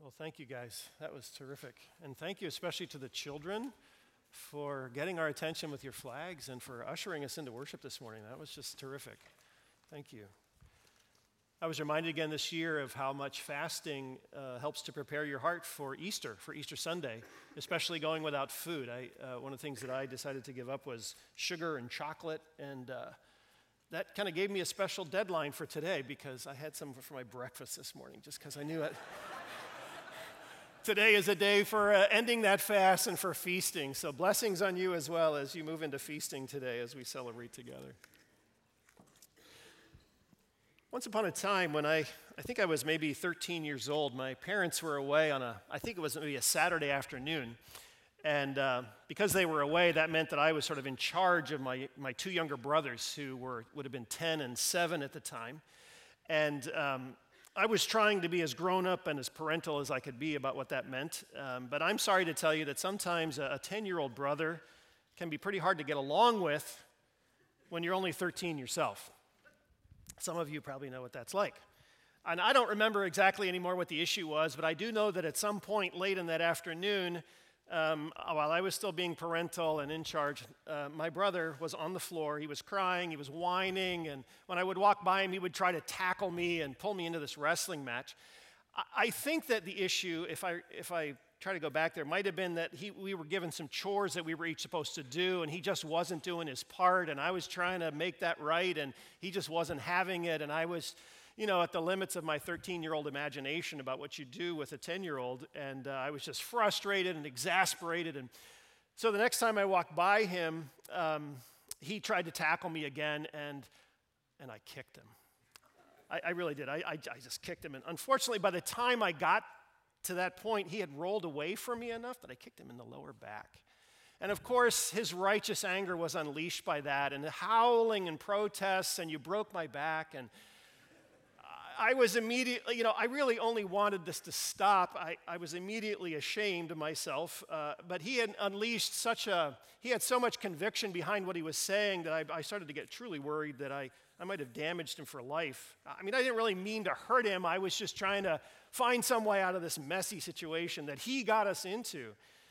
Well, thank you guys. That was terrific. And thank you especially to the children for getting our attention with your flags and for ushering us into worship this morning. That was just terrific. Thank you. I was reminded again this year of how much fasting helps to prepare your heart for Easter Sunday, especially going without food. One of the things that I decided to give up was sugar and chocolate, and that kind of gave me a special deadline for today because I had some for my breakfast this morning, just because I knew it. Today is a day for ending that fast and for feasting. So blessings on you as well as you move into feasting today as we celebrate together. Once upon a time when I think I was maybe 13 years old, my parents were away on I think it was maybe a Saturday afternoon. And because they were away, that meant that I was sort of in charge of my two younger brothers who would have been 10 and 7 at the time. And I was trying to be as grown up and as parental as I could be about what that meant. But I'm sorry to tell you that sometimes a 10-year-old brother can be pretty hard to get along with when you're only 13 yourself. Some of you probably know what that's like. And I don't remember exactly anymore what the issue was, but I do know that at some point late in that afternoon, while I was still being parental and in charge, my brother was on the floor. He was crying, he was whining, and when I would walk by him, he would try to tackle me and pull me into this wrestling match. I think that the issue, if I try to go back there, might have been that we were given some chores that we were each supposed to do, and he just wasn't doing his part, and I was trying to make that right, and he just wasn't having it, and I was at the limits of my 13-year-old imagination about what you do with a 10-year-old, and I was just frustrated and exasperated. And so the next time I walked by him, he tried to tackle me again, and I kicked him. I really did. I just kicked him. And unfortunately, by the time I got to that point, he had rolled away from me enough that I kicked him in the lower back. And of course, his righteous anger was unleashed by that, and the howling and protests, and you broke my back, and I was immediately, I really only wanted this to stop. I was immediately ashamed of myself, but he had unleashed he had so much conviction behind what he was saying that I started to get truly worried that I might have damaged him for life. I mean, I didn't really mean to hurt him. I was just trying to find some way out of this messy situation that he got us into.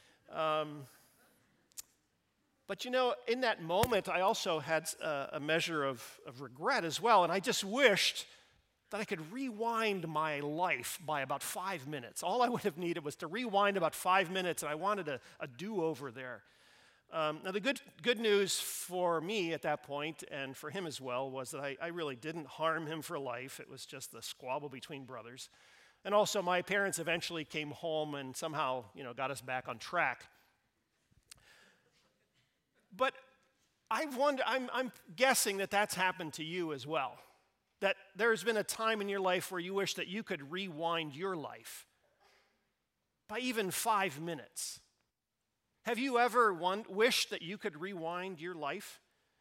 But in that moment, I also had a measure of regret as well, and I just wished that I could rewind my life by about 5 minutes. All I would have needed was to rewind about 5 minutes, and I wanted a do-over there. Now, the good news for me at that point, and for him as well, was that I really didn't harm him for life. It was just the squabble between brothers. And also, my parents eventually came home and somehow, got us back on track. But I'm guessing that that's happened to you as well. That there's been a time in your life where you wish that you could rewind your life by even 5 minutes. Have you ever wished that you could rewind your life?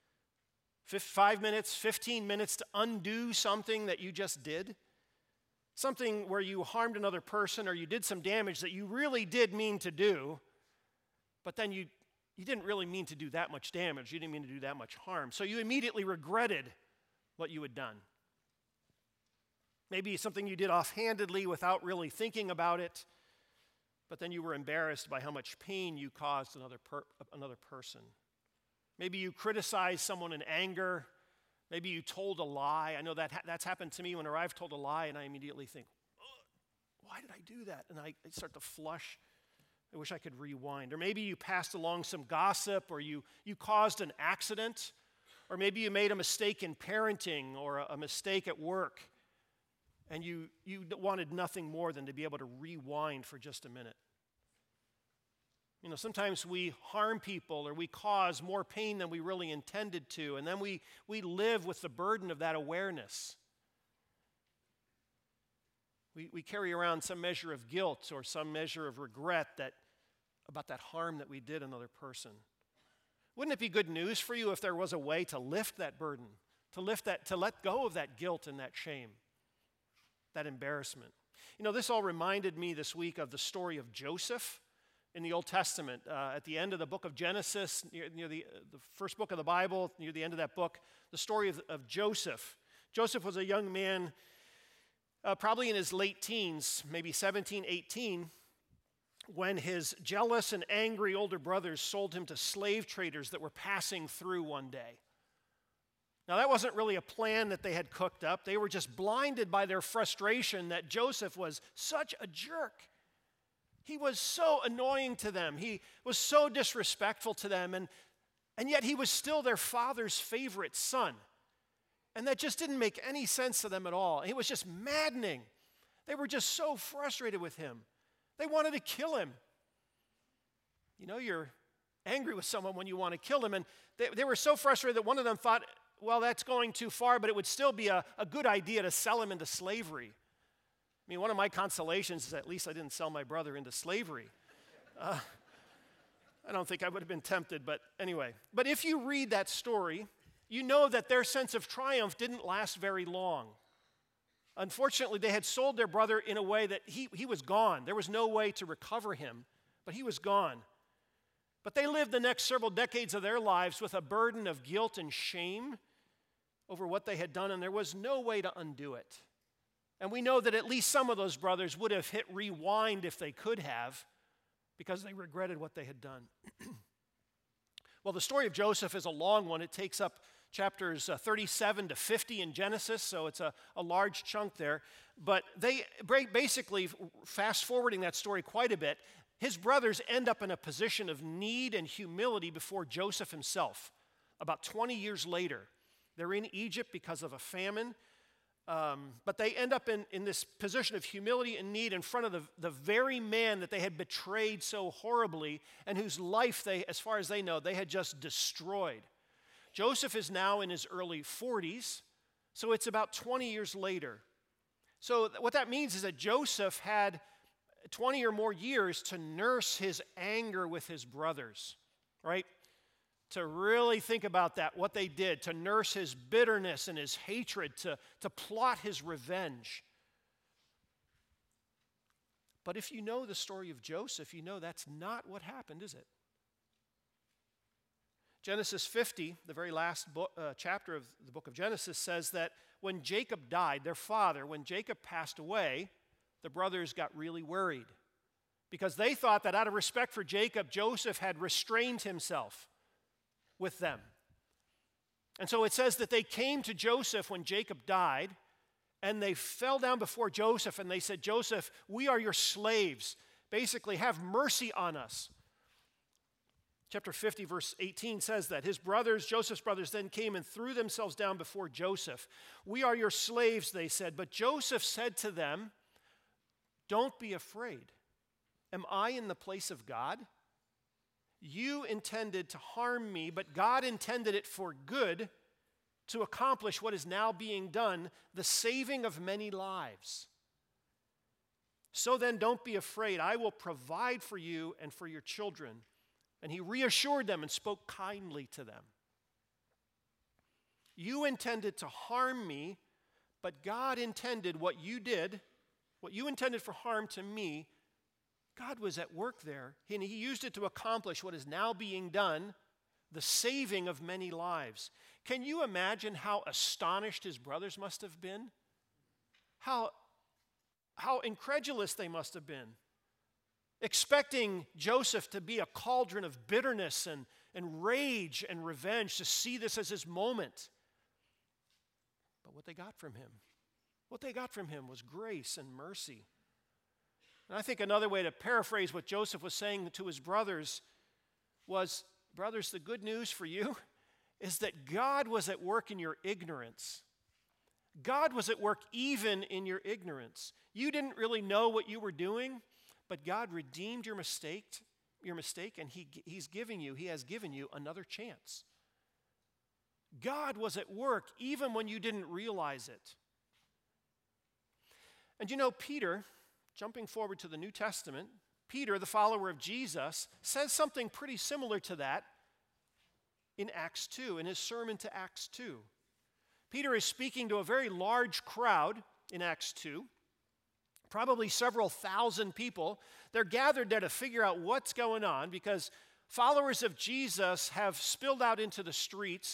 5 minutes, 15 minutes to undo something that you just did? Something where you harmed another person or you did some damage that you really did mean to do, but then you didn't really mean to do that much damage. You didn't mean to do that much harm. So you immediately regretted what you had done. Maybe something you did offhandedly without really thinking about it, but then you were embarrassed by how much pain you caused another person. Maybe you criticized someone in anger. Maybe you told a lie. I know that's happened to me whenever I've told a lie, and I immediately think, why did I do that? And I start to flush. I wish I could rewind. Or maybe you passed along some gossip, or you caused an accident, or maybe you made a mistake in parenting or a mistake at work. And you wanted nothing more than to be able to rewind for just a minute. Sometimes we harm people or we cause more pain than we really intended to, and then we live with the burden of that awareness. We carry around some measure of guilt or some measure of regret about that harm that we did another person. Wouldn't it be good news for you if there was a way to lift that burden, to let go of that guilt and that shame? That embarrassment. This all reminded me this week of the story of Joseph in the Old Testament. At the end of the book of Genesis, near the first book of the Bible, near the end of that book, the story of Joseph. Joseph was a young man probably in his late teens, maybe 17, 18, when his jealous and angry older brothers sold him to slave traders that were passing through one day. Now, that wasn't really a plan that they had cooked up. They were just blinded by their frustration that Joseph was such a jerk. He was so annoying to them. He was so disrespectful to them, and yet he was still their father's favorite son. And that just didn't make any sense to them at all. It was just maddening. They were just so frustrated with him. They wanted to kill him. You know, you're angry with someone when you want to kill them, and they were so frustrated that one of them thought, well, that's going too far, but it would still be a good idea to sell him into slavery. I mean, one of my consolations is at least I didn't sell my brother into slavery. I don't think I would have been tempted, but anyway. But if you read that story, you know that their sense of triumph didn't last very long. Unfortunately, they had sold their brother in a way that he was gone. There was no way to recover him, but he was gone. But they lived the next several decades of their lives with a burden of guilt and shame over what they had done, and there was no way to undo it. And we know that at least some of those brothers would have hit rewind if they could have, because they regretted what they had done. Well, the story of Joseph is a long one. It takes up chapters 37 to 50 in Genesis, so it's a large chunk there. But they basically, fast forwarding that story quite a bit, his brothers end up in a position of need and humility before Joseph himself. About 20 years later, they're in Egypt because of a famine, but they end up in this position of humility and need in front of the very man that they had betrayed so horribly and whose life they, as far as they know, they had just destroyed. Joseph is now in his early 40s, so it's about 20 years later. So what that means is that Joseph had 20 or more years to nurse his anger with his brothers, right? To really think about that, what they did, to nurse his bitterness and his hatred, to plot his revenge. But if you know the story of Joseph, you know that's not what happened, is it? Genesis 50, the very last chapter of the book of Genesis, says that when Jacob died, their father, when Jacob passed away, the brothers got really worried because they thought that out of respect for Jacob, Joseph had restrained himself with them. And so it says that they came to Joseph when Jacob died, and they fell down before Joseph, and they said, Joseph, we are your slaves. Basically, have mercy on us. Chapter 50, verse 18 says that. His brothers, Joseph's brothers, then came and threw themselves down before Joseph. We are your slaves, they said. But Joseph said to them, don't be afraid. Am I in the place of God? You intended to harm me, but God intended it for good to accomplish what is now being done, the saving of many lives. So then, don't be afraid. I will provide for you and for your children. And he reassured them and spoke kindly to them. You intended to harm me, but God intended what you did, what you intended for harm to me, God was at work there, and he used it to accomplish what is now being done, the saving of many lives. Can you imagine how astonished his brothers must have been? How incredulous they must have been, expecting Joseph to be a cauldron of bitterness and rage and revenge, to see this as his moment. But what they got from him was grace and mercy. And I think another way to paraphrase what Joseph was saying to his brothers was, brothers, the good news for you is that God was at work in your ignorance. God was at work even in your ignorance. You didn't really know what you were doing, but God redeemed your mistake, and he has given you another chance. God was at work even when you didn't realize it. And you know, Peter, jumping forward to the New Testament, Peter, the follower of Jesus, says something pretty similar to that in Acts 2, in his sermon to Acts 2. Peter is speaking to a very large crowd in Acts 2, probably several thousand people. They're gathered there to figure out what's going on because followers of Jesus have spilled out into the streets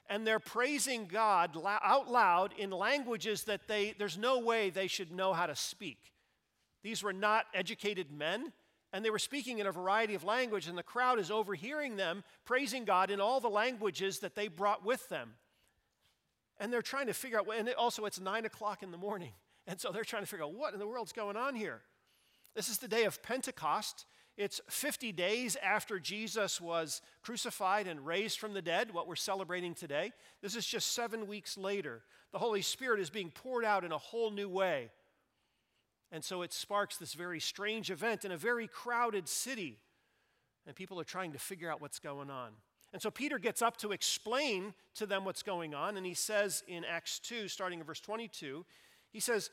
and they're praising God out loud in languages that there's no way they should know how to speak. These were not educated men, and they were speaking in a variety of language, and the crowd is overhearing them praising God in all the languages that they brought with them. And they're trying to figure out, and also it's 9 o'clock in the morning, and so they're trying to figure out what in the world's going on here. This is the day of Pentecost. It's 50 days after Jesus was crucified and raised from the dead, what we're celebrating today. This is just 7 weeks later. The Holy Spirit is being poured out in a whole new way. And so it sparks this very strange event in a very crowded city. And people are trying to figure out what's going on. And so Peter gets up to explain to them what's going on. And he says in Acts 2, starting in verse 22, he says,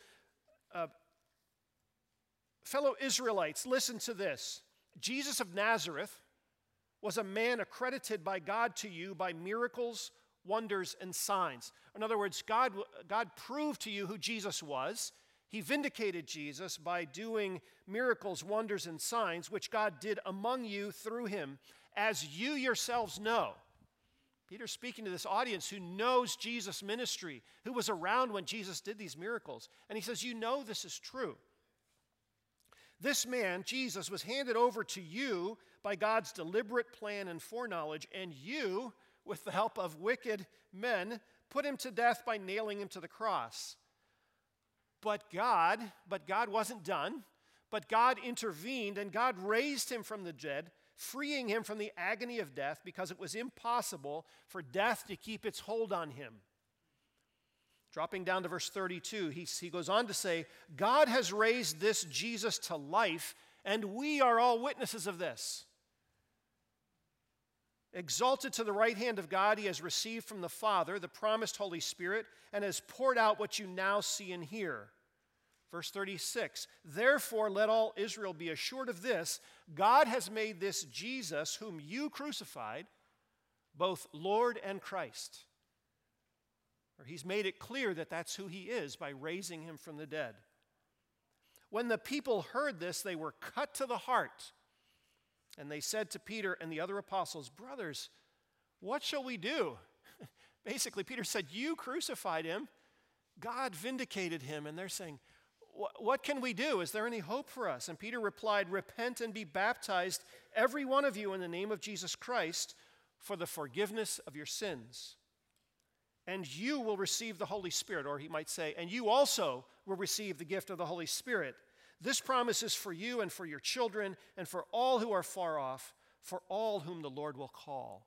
fellow Israelites, listen to this. Jesus of Nazareth was a man accredited by God to you by miracles, wonders, and signs. In other words, God proved to you who Jesus was. He vindicated Jesus by doing miracles, wonders, and signs, which God did among you through him, as you yourselves know. Peter's speaking to this audience who knows Jesus' ministry, who was around when Jesus did these miracles. And he says, you know this is true. This man, Jesus, was handed over to you by God's deliberate plan and foreknowledge, and you, with the help of wicked men, put him to death by nailing him to the cross. But God wasn't done, but God intervened, and God raised him from the dead, freeing him from the agony of death, because it was impossible for death to keep its hold on him. Dropping down to verse 32, he goes on to say, God has raised this Jesus to life, and we are all witnesses of this. Exalted to the right hand of God, he has received from the Father the promised Holy Spirit and has poured out what you now see and hear. Verse 36, therefore let all Israel be assured of this, God has made this Jesus, whom you crucified, both Lord and Christ. Or he's made it clear that that's who he is by raising him from the dead. When the people heard this, they were cut to the heart. And they said to Peter and the other apostles, brothers, what shall we do? Basically, Peter said, you crucified him. God vindicated him. And they're saying, what can we do? Is there any hope for us? And Peter replied, repent and be baptized, every one of you, in the name of Jesus Christ, for the forgiveness of your sins. And you will receive the Holy Spirit, or he might say, and you also will receive the gift of the Holy Spirit. This promise is for you and for your children and for all who are far off, for all whom the Lord will call.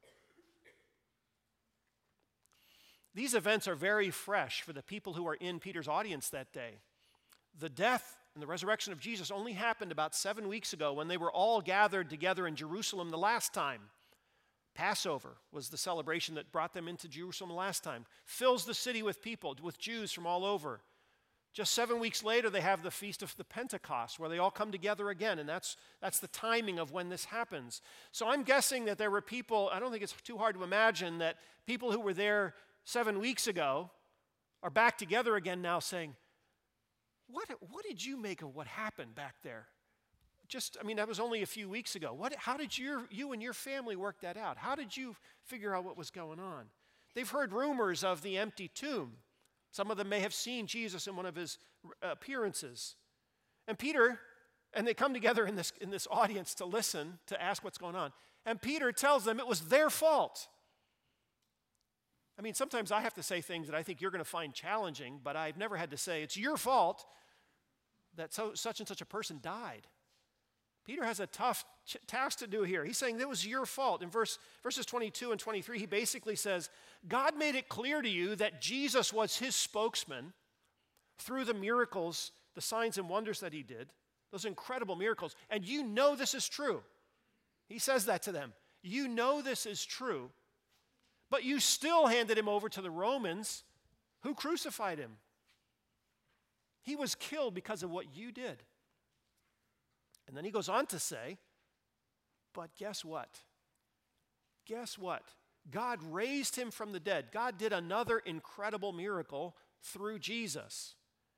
These events are very fresh for the people who are in Peter's audience that day. The death and the resurrection of Jesus only happened about 7 weeks ago when they were all gathered together in Jerusalem the last time. Passover was the celebration that brought them into Jerusalem last time. Fills the city with people, with Jews from all over. Just 7 weeks later, they have the Feast of the Pentecost, where they all come together again, and that's the timing of when this happens. So I'm guessing that there were people, I don't think it's too hard to imagine, that people who were there 7 weeks ago are back together again now saying, what did you make of what happened back there? That was only a few weeks ago. How did you and your family work that out? How did you figure out what was going on? They've heard rumors of the empty tomb. Some of them may have seen Jesus in one of his appearances. And they come together in this audience to listen, to ask what's going on. And Peter tells them it was their fault. Sometimes I have to say things that I think you're going to find challenging, but I've never had to say, it's your fault that such and such a person died. Peter has a tough task to do here. He's saying it was your fault. In verses 22 and 23, he basically says, God made it clear to you that Jesus was his spokesman through the miracles, the signs and wonders that he did, those incredible miracles, and you know this is true. He says that to them. You know this is true, but you still handed him over to the Romans who crucified him. He was killed because of what you did. And then he goes on to say, but guess what? Guess what? God raised him from the dead. God did another incredible miracle through Jesus.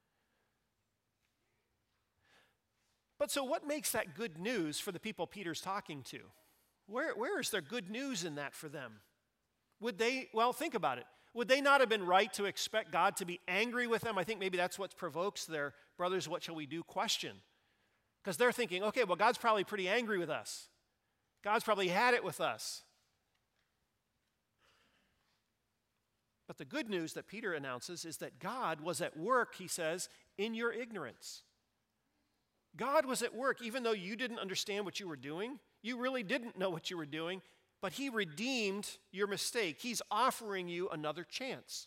But so what makes that good news for the people Peter's talking to? Where is there good news in that for them? think about it. Would they not have been right to expect God to be angry with them? I think maybe that's what provokes their brothers, what shall we do question. Because they're thinking, okay, well, God's probably pretty angry with us. God's probably had it with us. But the good news that Peter announces is that God was at work, he says, in your ignorance. God was at work, even though you didn't understand what you were doing. You really didn't know what you were doing, but he redeemed your mistake. He's offering you another chance.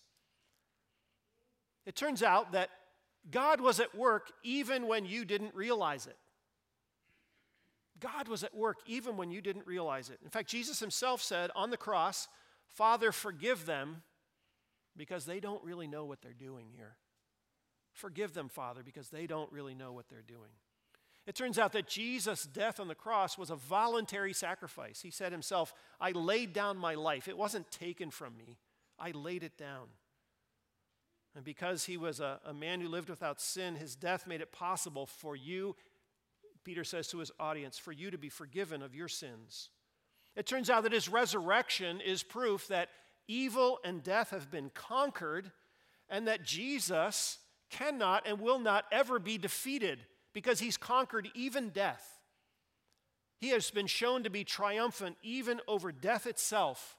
It turns out that God was at work even when you didn't realize it. God was at work even when you didn't realize it. In fact, Jesus himself said on the cross, "Father, forgive them because they don't really know what they're doing here. Forgive them, Father, because they don't really know what they're doing." It turns out that Jesus' death on the cross was a voluntary sacrifice. He said himself, "I laid down my life. It wasn't taken from me. I laid it down." And because he was a man who lived without sin, his death made it possible for you, Peter says to his audience, for you to be forgiven of your sins. It turns out that his resurrection is proof that evil and death have been conquered, and that Jesus cannot and will not ever be defeated because he's conquered even death. He has been shown to be triumphant even over death itself.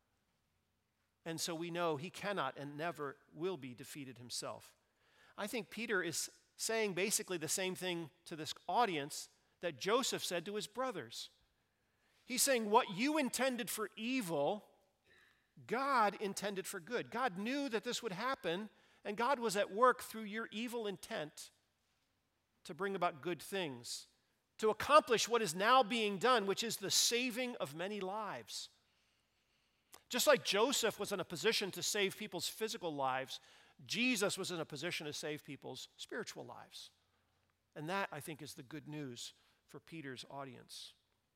And so we know he cannot and never will be defeated himself. I think Peter is saying basically the same thing to this audience that Joseph said to his brothers. He's saying what you intended for evil, God intended for good. God knew that this would happen, and God was at work through your evil intent to bring about good things, to accomplish what is now being done, which is the saving of many lives. Just like Joseph was in a position to save people's physical lives, Jesus was in a position to save people's spiritual lives. And that, I think, is the good news for Peter's audience.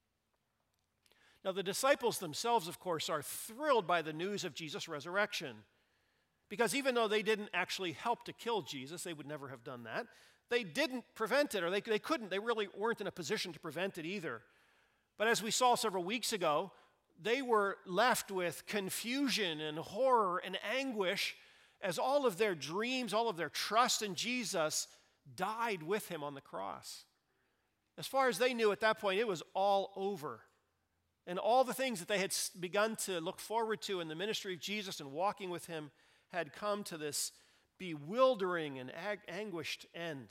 Now, the disciples themselves, of course, are thrilled by the news of Jesus' resurrection. Because even though they didn't actually help to kill Jesus, they would never have done that, they didn't prevent it, or they couldn't. They really weren't in a position to prevent it either. But as we saw several weeks ago, they were left with confusion and horror and anguish as all of their dreams, all of their trust in Jesus died with him on the cross. As far as they knew at that point, it was all over. And all the things that they had begun to look forward to in the ministry of Jesus and walking with him had come to this bewildering and anguished end.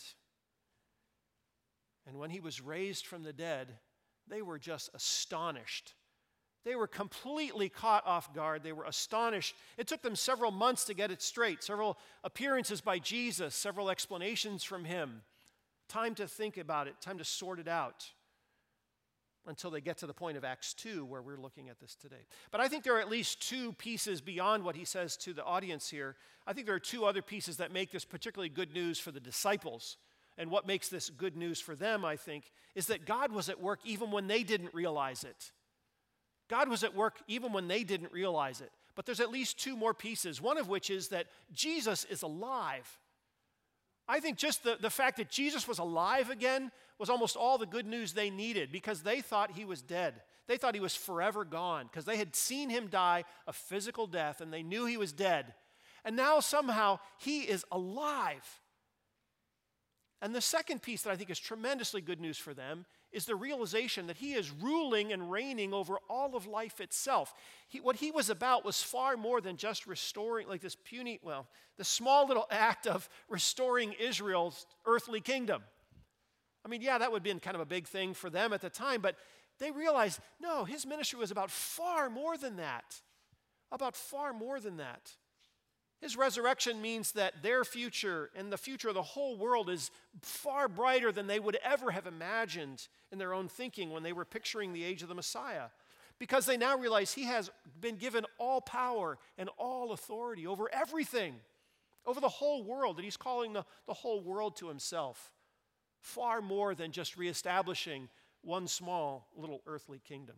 And when he was raised from the dead, they were just astonished. They were completely caught off guard. They were astonished. It took them several months to get it straight, several appearances by Jesus, several explanations from him. Time to think about it, time to sort it out, until they get to the point of Acts 2, where we're looking at this today. But I think there are at least two pieces beyond what he says to the audience here. I think there are two other pieces that make this particularly good news for the disciples. And what makes this good news for them, I think, is that God was at work even when they didn't realize it. God was at work even when they didn't realize it. But there's at least two more pieces, one of which is that Jesus is alive. I think just the fact that Jesus was alive again was almost all the good news they needed, because they thought he was dead. They thought he was forever gone, because they had seen him die a physical death, and they knew he was dead. And now somehow he is alive. And the second piece that I think is tremendously good news for them is the realization that he is ruling and reigning over all of life itself. What he was about was far more than just restoring, like this puny, the small little act of restoring Israel's earthly kingdom. I mean, yeah, that would have been kind of a big thing for them at the time, but they realized, no, his ministry was about far more than that. About far more than that. His resurrection means that their future and the future of the whole world is far brighter than they would ever have imagined in their own thinking when they were picturing the age of the Messiah. Because they now realize he has been given all power and all authority over everything, over the whole world, and he's calling the whole world to himself. Far more than just reestablishing one small little earthly kingdom.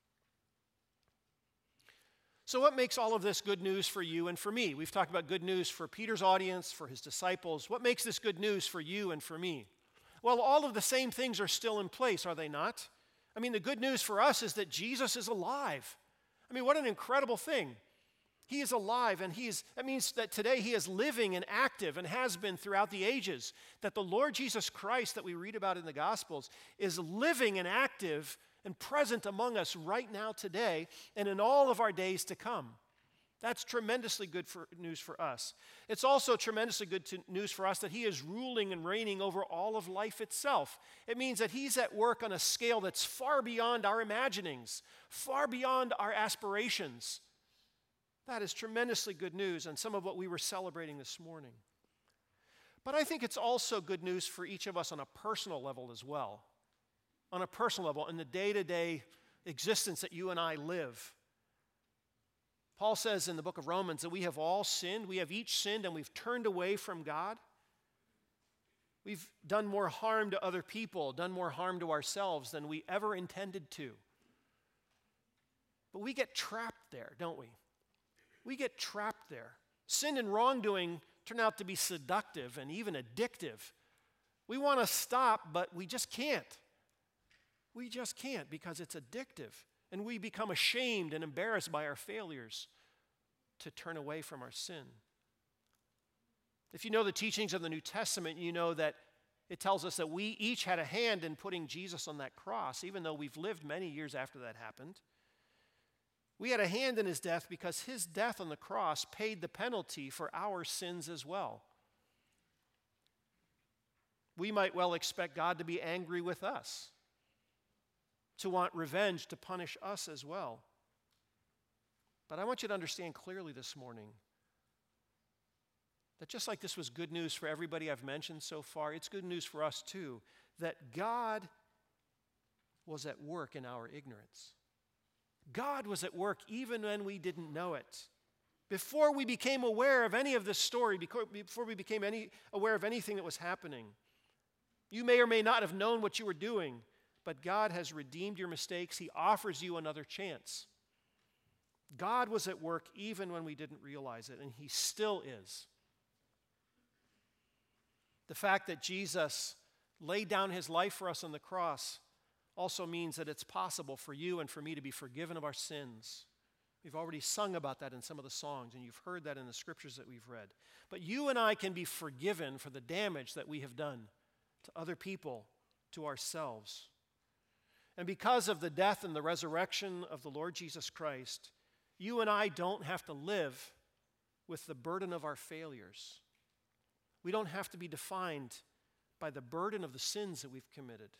So what makes all of this good news for you and for me? We've talked about good news for Peter's audience, for his disciples. What makes this good news for you and for me? Well, all of the same things are still in place, are they not? I mean, the good news for us is that Jesus is alive. I mean, what an incredible thing. He is alive, and that means that today he is living and active and has been throughout the ages. That the Lord Jesus Christ that we read about in the Gospels is living and active and present among us right now today and in all of our days to come. That's tremendously good news for us. It's also tremendously good news for us that he is ruling and reigning over all of life itself. It means that he's at work on a scale that's far beyond our imaginings, far beyond our aspirations. That is tremendously good news, and some of what we were celebrating this morning. But I think it's also good news for each of us on a personal level as well. On a personal level, in the day-to-day existence that you and I live. Paul says in the book of Romans that we have all sinned. We have each sinned, and we've turned away from God. We've done more harm to other people, done more harm to ourselves than we ever intended to. But we get trapped there, don't we? We get trapped there. Sin and wrongdoing turn out to be seductive and even addictive. We want to stop, but we just can't. We just can't because it's addictive. And we become ashamed and embarrassed by our failures to turn away from our sin. If you know the teachings of the New Testament, you know that it tells us that we each had a hand in putting Jesus on that cross, even though we've lived many years after that happened. We had a hand in his death because his death on the cross paid the penalty for our sins as well. We might well expect God to be angry with us, to want revenge, to punish us as well. But I want you to understand clearly this morning that just like this was good news for everybody I've mentioned so far, it's good news for us too, that God was at work in our ignorance. God was at work even when we didn't know it. Before we became aware of any of this story, before we became aware of anything that was happening, you may or may not have known what you were doing, but God has redeemed your mistakes. He offers you another chance. God was at work even when we didn't realize it, and he still is. The fact that Jesus laid down his life for us on the cross also means that it's possible for you and for me to be forgiven of our sins. We've already sung about that in some of the songs, and you've heard that in the scriptures that we've read. But you and I can be forgiven for the damage that we have done to other people, to ourselves. And because of the death and the resurrection of the Lord Jesus Christ, you and I don't have to live with the burden of our failures. We don't have to be defined by the burden of the sins that we've committed.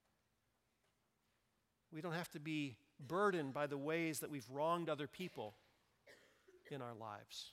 We don't have to be burdened by the ways that we've wronged other people in our lives.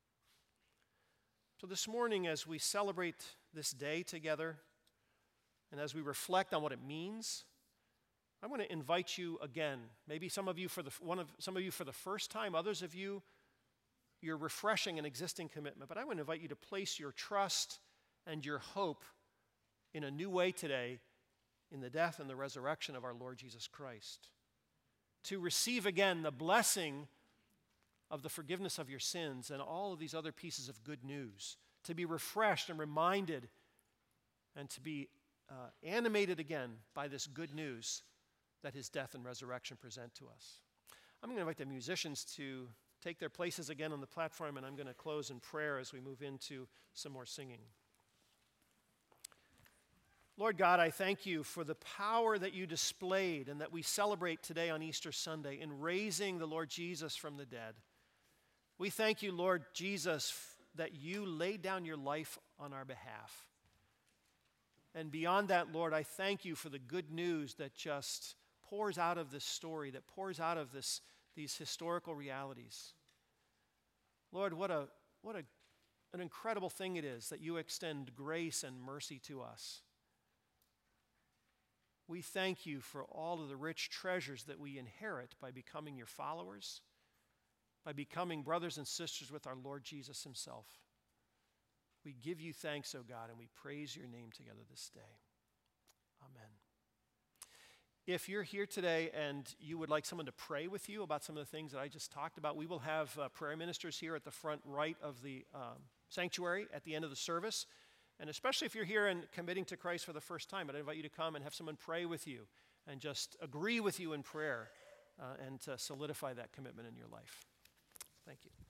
So this morning, as we celebrate this day together, and as we reflect on what it means, I want to invite you again. Maybe some of you for the first time, others of you, you're refreshing an existing commitment. But I want to invite you to place your trust and your hope in a new way today in the death and the resurrection of our Lord Jesus Christ. To receive again the blessing of the forgiveness of your sins and all of these other pieces of good news. To be refreshed and reminded and to be animated again by this good news that his death and resurrection present to us. I'm going to invite the musicians to take their places again on the platform, and I'm going to close in prayer as we move into some more singing. Lord God, I thank you for the power that you displayed and that we celebrate today on Easter Sunday in raising the Lord Jesus from the dead. We thank you, Lord Jesus, that you laid down your life on our behalf. And beyond that, Lord, I thank you for the good news that just pours out of this story, that pours out of these historical realities. Lord, what an incredible thing it is that you extend grace and mercy to us. We thank you for all of the rich treasures that we inherit by becoming your followers, by becoming brothers and sisters with our Lord Jesus himself. We give you thanks, O God, and we praise your name together this day. Amen. If you're here today and you would like someone to pray with you about some of the things that I just talked about, we will have prayer ministers here at the front right of the sanctuary at the end of the service. And especially if you're here and committing to Christ for the first time, I'd invite you to come and have someone pray with you and just agree with you in prayer and to solidify that commitment in your life. Thank you.